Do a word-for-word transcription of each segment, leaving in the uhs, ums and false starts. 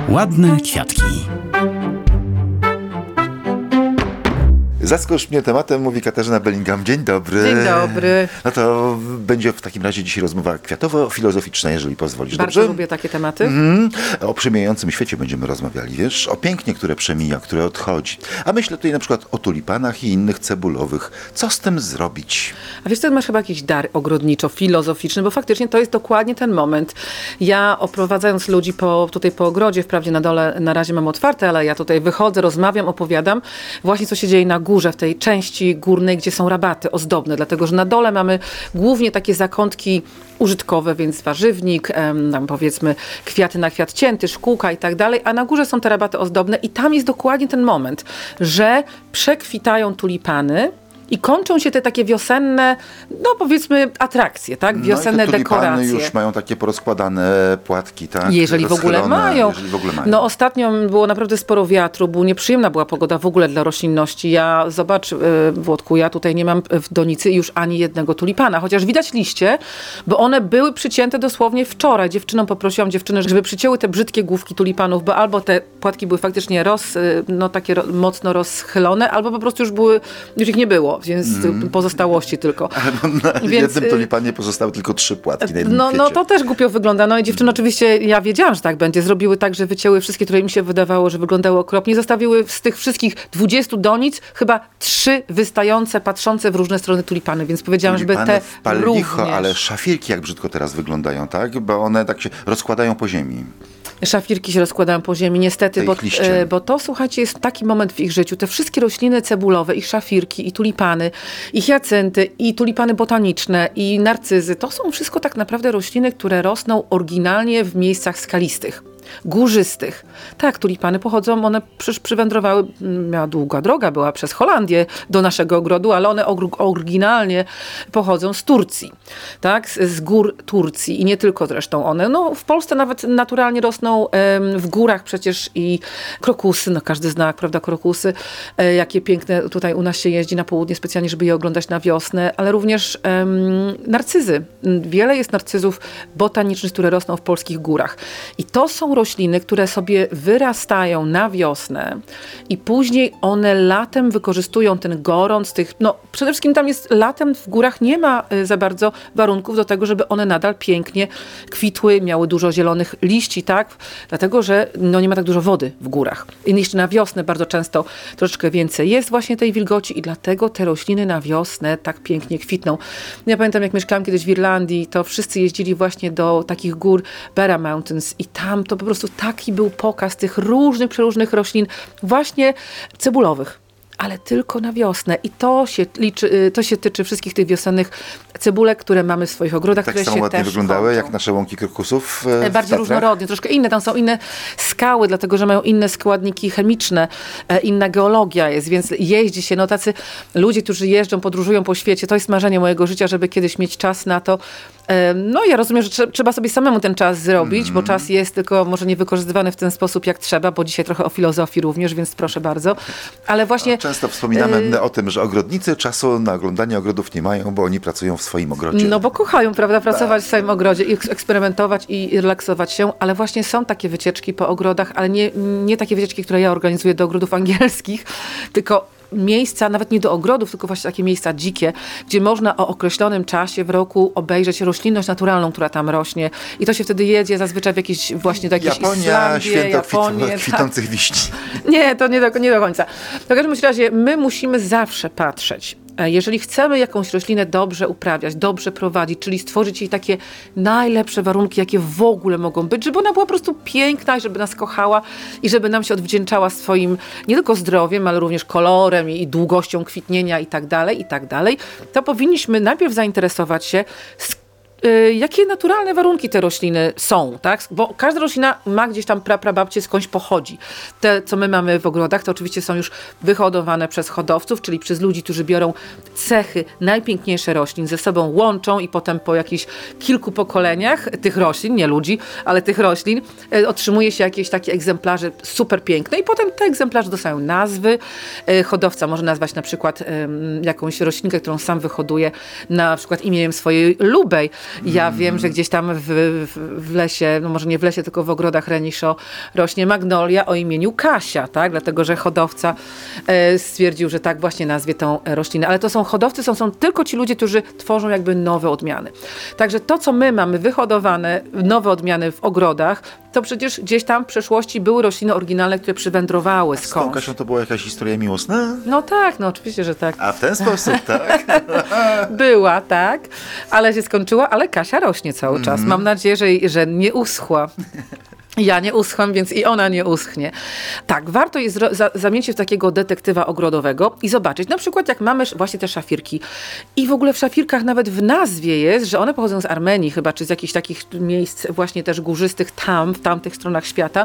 Ładne kwiatki. Zaskocz mnie tematem, mówi Katarzyna Bellingham. Dzień dobry. Dzień dobry. No to będzie w takim razie dzisiaj rozmowa kwiatowo-filozoficzna, jeżeli pozwolisz. Bardzo Dobrze? lubię takie tematy. Mm, o przemijającym świecie będziemy rozmawiali, wiesz? O pięknie, które przemija, które odchodzi. A myślę tutaj na przykład o tulipanach i innych cebulowych. Co z tym zrobić? A wiesz, ty masz chyba jakiś dar ogrodniczo-filozoficzny, bo faktycznie to jest dokładnie ten moment. Ja oprowadzając ludzi po, tutaj po ogrodzie, wprawdzie na dole na razie mam otwarte, ale ja tutaj wychodzę, rozmawiam, opowiadam właśnie co się dzieje na górze, w tej części górnej, gdzie są rabaty ozdobne, dlatego że na dole mamy głównie takie zakątki użytkowe, więc warzywnik, em, tam powiedzmy kwiaty na kwiat cięty, szkółka i tak dalej, a na górze są te rabaty ozdobne i tam jest dokładnie ten moment, że przekwitają tulipany i kończą się te takie wiosenne, no powiedzmy atrakcje, tak? Wiosenne no i te tulipany dekoracje. już mają takie porozkładane płatki, tak? Jeżeli w ogóle mają. Jeżeli w ogóle mają. No ostatnio było naprawdę sporo wiatru, było nieprzyjemna była pogoda w ogóle dla roślinności. Ja, zobacz, Włodku, ja tutaj nie mam w donicy już ani jednego tulipana, chociaż widać liście, bo one były przycięte dosłownie wczoraj. Dziewczynom poprosiłam dziewczyny, żeby przycięły te brzydkie główki tulipanów, bo albo te płatki były faktycznie roz, no takie ro, mocno rozchylone, albo po prostu już były, już ich nie było, więc mm. pozostałości tylko. Na Więc, jednym tulipanie pozostały tylko trzy płatki na jednym No, no kwiecie. to też głupio wygląda. No i dziewczyny oczywiście, ja wiedziałam, że tak będzie. Zrobiły tak, że wycięły wszystkie, które mi się wydawało, że wyglądały okropnie. Zostawiły z tych wszystkich dwudziestu donic chyba trzy wystające, patrzące w różne strony tulipany, więc powiedziałam, żeby te w pal również. licho, ale szafirki jak brzydko teraz wyglądają, tak? Bo one tak się rozkładają po ziemi. Szafirki się rozkładają po ziemi, niestety, bo, e, bo to, słuchajcie, jest taki moment w ich życiu. Te wszystkie rośliny cebulowe, i szafirki, i tulipany, i hiacynty, i tulipany botaniczne, i narcyzy, to są wszystko tak naprawdę rośliny, które rosną oryginalnie w miejscach skalistych, górzystych. Tak, tulipany pochodzą, one przecież przywędrowały, miała długa droga, była przez Holandię do naszego ogrodu, ale one oryginalnie pochodzą z Turcji, tak, z, z gór Turcji i nie tylko zresztą one. No w Polsce nawet naturalnie rosną em, w górach przecież i krokusy, no każdy zna, prawda, krokusy, e, jakie piękne tutaj u nas się jeździ na południe specjalnie, żeby je oglądać na wiosnę, ale również em, narcyzy. Wiele jest narcyzów botanicznych, które rosną w polskich górach. I to są rośliny, które sobie wyrastają na wiosnę i później one latem wykorzystują ten gorąc tych, no przede wszystkim tam jest latem w górach nie ma y, za bardzo warunków do tego, żeby one nadal pięknie kwitły, miały dużo zielonych liści, tak? Dlatego, że no, nie ma tak dużo wody w górach. I jeszcze na wiosnę bardzo często troszeczkę więcej jest właśnie tej wilgoci i dlatego te rośliny na wiosnę tak pięknie kwitną. Ja pamiętam, jak mieszkałam kiedyś w Irlandii, to wszyscy jeździli właśnie do takich gór Beara Mountains i tam to po prostu taki był pokaz tych różnych, przeróżnych roślin, właśnie cebulowych, ale tylko na wiosnę. I to się liczy, to się tyczy wszystkich tych wiosennych cebulek, które mamy w swoich ogrodach, tak które samo się ładnie też wyglądały, kończą. jak nasze łąki krokusów w Bardziej różnorodnie, troszkę inne. Tam są inne skały, dlatego że mają inne składniki chemiczne, inna geologia jest, więc jeździ się. No tacy ludzie, którzy jeżdżą, podróżują po świecie, to jest marzenie mojego życia, żeby kiedyś mieć czas na to. No ja rozumiem, że trzeba sobie samemu ten czas zrobić, mm. bo czas jest tylko może nie wykorzystywany w ten sposób, jak trzeba, bo dzisiaj trochę o filozofii również, więc proszę bardzo. Ale właśnie... No, często wspominamy y... o tym, że ogrodnicy czasu na oglądanie ogrodów nie mają, bo oni pracują w swoim ogrodzie. No bo kochają, prawda, pracować w swoim ogrodzie i eksperymentować i relaksować się, ale właśnie są takie wycieczki po ogrodach, ale nie, nie takie wycieczki, które ja organizuję do ogrodów angielskich, tylko miejsca, nawet nie do ogrodów, tylko właśnie takie miejsca dzikie, gdzie można o określonym czasie w roku obejrzeć roślinność naturalną, która tam rośnie. I to się wtedy jedzie zazwyczaj w jakieś właśnie do jakiejś Japonia, Islandii, święto Japonię, kwit- kwitących tak. wiśni. Nie, to nie do, nie do końca. W każdym razie my musimy zawsze patrzeć, jeżeli chcemy jakąś roślinę dobrze uprawiać, dobrze prowadzić, czyli stworzyć jej takie najlepsze warunki, jakie w ogóle mogą być, żeby ona była po prostu piękna i żeby nas kochała i żeby nam się odwdzięczała swoim nie tylko zdrowiem, ale również kolorem i długością kwitnienia i tak dalej, i tak dalej, to powinniśmy najpierw zainteresować się, jakie naturalne warunki te rośliny są, tak? Bo każda roślina ma gdzieś tam pra, prababcie skądś pochodzi. Te, co my mamy w ogrodach, to oczywiście są już wyhodowane przez hodowców, czyli przez ludzi, którzy biorą cechy najpiękniejsze roślin, ze sobą łączą i potem po jakichś kilku pokoleniach tych roślin, nie ludzi, ale tych roślin, otrzymuje się jakieś takie egzemplarze super piękne i potem te egzemplarze dostają nazwy. Hodowca może nazwać na przykład jakąś roślinkę, którą sam wyhoduje, na przykład imieniem swojej lubej. Ja Mm. wiem, że gdzieś tam w, w, w lesie, no może nie w lesie, tylko w ogrodach Reniszo rośnie magnolia o imieniu Kasia, tak? Dlatego, że hodowca e, stwierdził, że tak właśnie nazwie tą roślinę. Ale to są hodowcy, są, są tylko ci ludzie, którzy tworzą jakby nowe odmiany. Także to, co my mamy wyhodowane, nowe odmiany w ogrodach, to przecież gdzieś tam w przeszłości były rośliny oryginalne, które przywędrowały Z tą skądś. Kasią to była jakaś historia miłosna? No tak, no oczywiście, że tak. A w ten sposób, tak? Była, tak, ale się skończyła, ale Kasia rośnie cały czas. Mam nadzieję, że, że nie uschła. Ja nie uschłam, więc i ona nie uschnie. Tak, warto jest za, zamienić się w takiego detektywa ogrodowego i zobaczyć, na przykład jak mamy właśnie te szafirki. I w ogóle w szafirkach nawet w nazwie jest, że one pochodzą z Armenii chyba, czy z jakichś takich miejsc właśnie też górzystych tam, w tamtych stronach świata.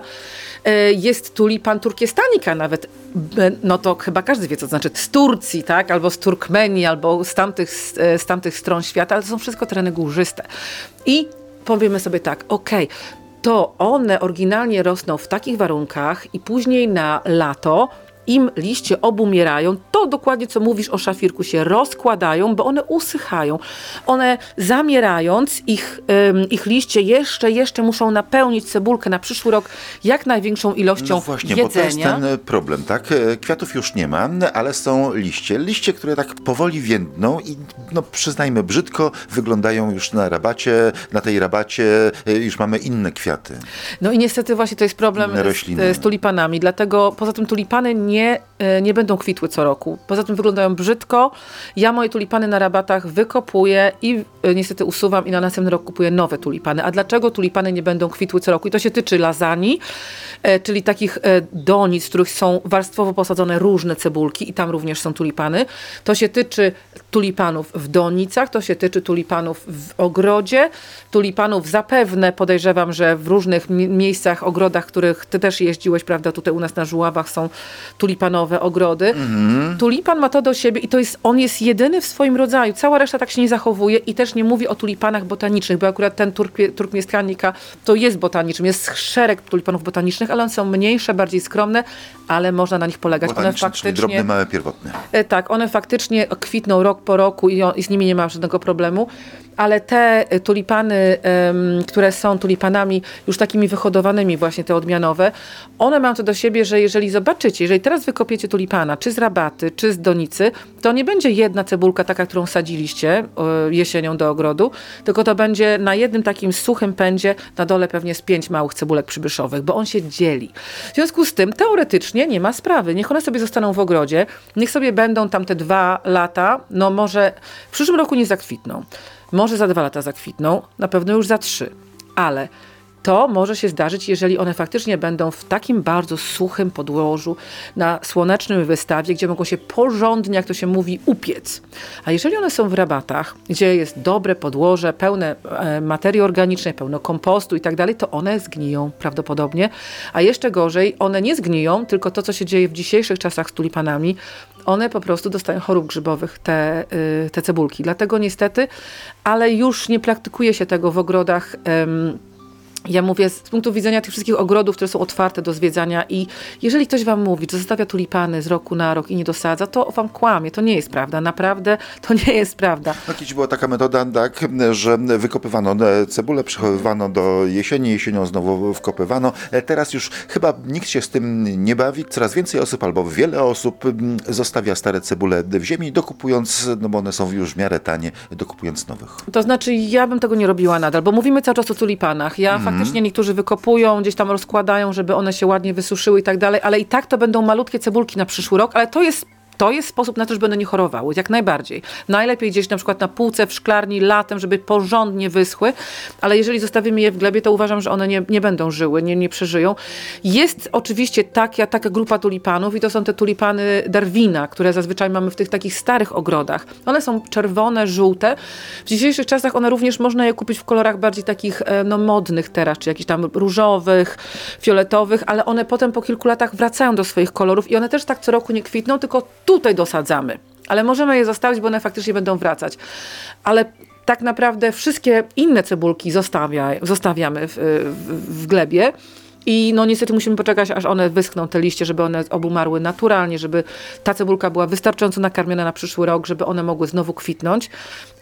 Jest tulipan turkiestanika nawet. No to chyba każdy wie, co to znaczy. Z Turcji, tak? Albo z Turkmenii, albo z tamtych, z tamtych stron świata, ale to są wszystko tereny górzyste. I powiemy sobie tak, okej, okay, to one oryginalnie rosną w takich warunkach i później na lato im liście obumierają, to dokładnie co mówisz o szafirku, się rozkładają, bo one usychają. One zamierając, ich, ym, ich liście jeszcze, jeszcze muszą napełnić cebulkę na przyszły rok jak największą ilością no właśnie, jedzenia. Bo to jest ten problem, tak? Kwiatów już nie ma, ale są liście. Liście, które tak powoli więdną i no przyznajmy brzydko, wyglądają już na rabacie, na tej rabacie już mamy inne kwiaty. No i niestety właśnie to jest problem z, z tulipanami, dlatego poza tym tulipany nie Nie, nie będą kwitły co roku. Poza tym wyglądają brzydko. Ja moje tulipany na rabatach wykopuję i niestety usuwam i na następny rok kupuję nowe tulipany. A dlaczego tulipany nie będą kwitły co roku? I to się tyczy lasagne, czyli takich donic, w których są warstwowo posadzone różne cebulki i tam również są tulipany. To się tyczy tulipanów w donicach, to się tyczy tulipanów w ogrodzie, tulipanów zapewne, podejrzewam, że w różnych miejscach, ogrodach, których ty też jeździłeś, prawda, tutaj u nas na Żuławach są tulipanowe ogrody. Mm-hmm. Tulipan ma to do siebie i to jest, on jest jedyny w swoim rodzaju. Cała reszta tak się nie zachowuje i też nie mówi o tulipanach botanicznych, bo akurat ten turkmiestanika to jest botaniczny, jest szereg tulipanów botanicznych, ale one są mniejsze, bardziej skromne, ale można na nich polegać. One faktycznie, czyli drobne, małe, pierwotne. Tak, one faktycznie kwitną rok po roku i, on, i z nimi nie ma żadnego problemu, ale te tulipany, um, które są tulipanami już takimi wyhodowanymi właśnie, te odmianowe, one mają to do siebie, że jeżeli zobaczycie, jeżeli teraz wykopiecie tulipana, czy z rabaty, czy z donicy, to nie będzie jedna cebulka taka, którą sadziliście y, jesienią do ogrodu, tylko to będzie na jednym takim suchym pędzie, na dole pewnie z pięć małych cebulek przybyszowych, bo on się dzieli. W związku z tym teoretycznie nie ma sprawy. Niech one sobie zostaną w ogrodzie, niech sobie będą tam te dwa lata, no może w przyszłym roku nie zakwitną. Może za dwa lata zakwitną, na pewno już za trzy, ale to może się zdarzyć, jeżeli one faktycznie będą w takim bardzo suchym podłożu, na słonecznym wystawie, gdzie mogą się porządnie, jak to się mówi, upiec. A jeżeli one są w rabatach, gdzie jest dobre podłoże, pełne e, materii organicznej, pełno kompostu i tak dalej, to one zgniją prawdopodobnie. A jeszcze gorzej, one nie zgniją, tylko to, co się dzieje w dzisiejszych czasach z tulipanami, one po prostu dostają chorób grzybowych, te, y, te cebulki. Dlatego niestety, ale już nie praktykuje się tego w ogrodach. Ym, Ja mówię z punktu widzenia tych wszystkich ogrodów, które są otwarte do zwiedzania i jeżeli ktoś wam mówi, że zostawia tulipany z roku na rok i nie dosadza, to wam kłamie. To nie jest prawda. Naprawdę to nie jest prawda. No, kiedyś była taka metoda, tak, że wykopywano cebulę, przechowywano do jesieni, jesienią znowu wkopywano. Teraz już chyba nikt się z tym nie bawi. Coraz więcej osób albo wiele osób zostawia stare cebule w ziemi, dokupując, no bo one są już w miarę tanie, dokupując nowych. To znaczy ja bym tego nie robiła nadal, bo mówimy cały czas o tulipanach. Ja mm. faktycznie niektórzy wykopują, gdzieś tam rozkładają, żeby one się ładnie wysuszyły i tak dalej, ale i tak to będą malutkie cebulki na przyszły rok, ale to jest To jest sposób na to, żeby one nie chorowały, jak najbardziej. Najlepiej gdzieś na przykład na półce w szklarni latem, żeby porządnie wyschły, ale jeżeli zostawimy je w glebie, to uważam, że one nie, nie będą żyły, nie, nie przeżyją. Jest oczywiście taka, taka grupa tulipanów i to są te tulipany Darwina, które zazwyczaj mamy w tych takich starych ogrodach. One są czerwone, żółte. W dzisiejszych czasach one również można je kupić w kolorach bardziej takich no, modnych teraz, czy jakichś tam różowych, fioletowych, ale one potem po kilku latach wracają do swoich kolorów i one też tak co roku nie kwitną, tylko tutaj dosadzamy. Ale możemy je zostawić, bo one faktycznie będą wracać. Ale tak naprawdę wszystkie inne cebulki zostawia, zostawiamy w, w, w glebie. I no niestety musimy poczekać, aż one wyschną, te liście, żeby one obumarły naturalnie, żeby ta cebulka była wystarczająco nakarmiona na przyszły rok, żeby one mogły znowu kwitnąć.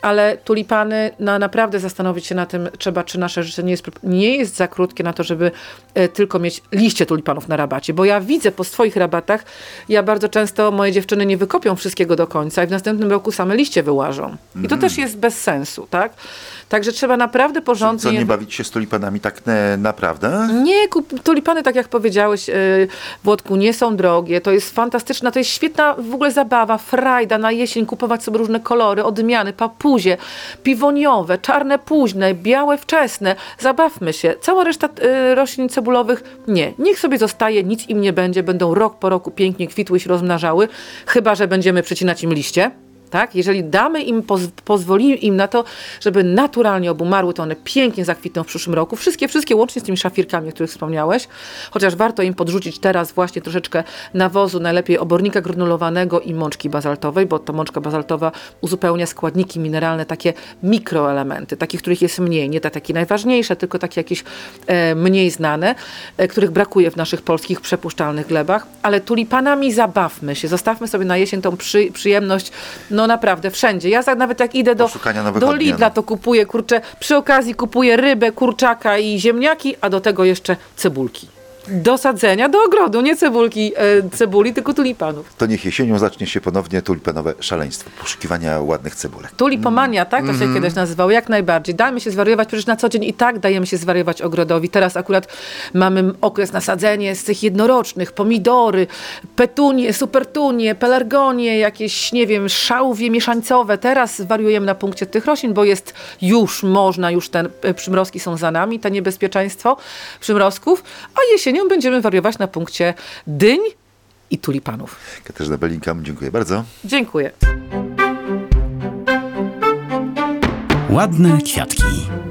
ale tulipany, no, naprawdę zastanowić się na tym trzeba, czy nasze życie nie jest, nie jest za krótkie na to, żeby e, tylko mieć liście tulipanów na rabacie. Bo ja widzę po swoich rabatach, ja bardzo często, moje dziewczyny nie wykopią wszystkiego do końca i w następnym roku same liście wyłażą. I to też jest bez sensu, tak? Także trzeba naprawdę porządnie... Co, nie bawić się z tulipanami tak ne, naprawdę? Nie, kup, tulipany, tak jak powiedziałeś, yy, Włodku, nie są drogie. To jest fantastyczna, to jest świetna w ogóle zabawa, frajda na jesień, kupować sobie różne kolory, odmiany, papuzie, piwoniowe, czarne późne, białe wczesne. Zabawmy się. Cała reszta yy, roślin cebulowych nie. Niech sobie zostaje, nic im nie będzie. Będą rok po roku pięknie kwitły się rozmnażały, chyba że będziemy przecinać im liście. Tak? Jeżeli damy im, poz, pozwolimy im na to, żeby naturalnie obumarły, to one pięknie zakwitną w przyszłym roku. Wszystkie, wszystkie łącznie z tymi szafirkami, o których wspomniałeś. Chociaż warto im podrzucić teraz właśnie troszeczkę nawozu, najlepiej obornika granulowanego i mączki bazaltowej, bo ta mączka bazaltowa uzupełnia składniki mineralne, takie mikroelementy, takich, których jest mniej. Nie te takie najważniejsze, tylko takie jakieś e, mniej znane, e, których brakuje w naszych polskich przepuszczalnych glebach. Ale tulipanami zabawmy się. Zostawmy sobie na jesień tą przy, przyjemność. No naprawdę, wszędzie. Ja za, nawet jak idę do, do Lidla, to kupuję, kurczę, przy okazji kupuję rybę, kurczaka i ziemniaki, a do tego jeszcze cebulki. Do sadzenia, do ogrodu, nie cebulki, e, cebuli, tylko tulipanów. To niech jesienią zacznie się ponownie tulipanowe szaleństwo, poszukiwania ładnych cebulek. Tulipomania, tak to się mm. kiedyś nazywało, jak najbardziej. Dajmy się zwariować, przecież na co dzień i tak dajemy się zwariować ogrodowi. Teraz akurat mamy okres na sadzenie z tych jednorocznych, pomidory, petunie, supertunie, pelargonie, jakieś, nie wiem, szałwie mieszańcowe. Teraz wariujemy na punkcie tych roślin, bo jest już, można, już ten, przymrozki są za nami, to niebezpieczeństwo przymrozków, a jesienią będziemy wariować na punkcie dyń i tulipanów. Katarzyna Bellinkam, dziękuję bardzo. Dziękuję. Ładne kwiatki.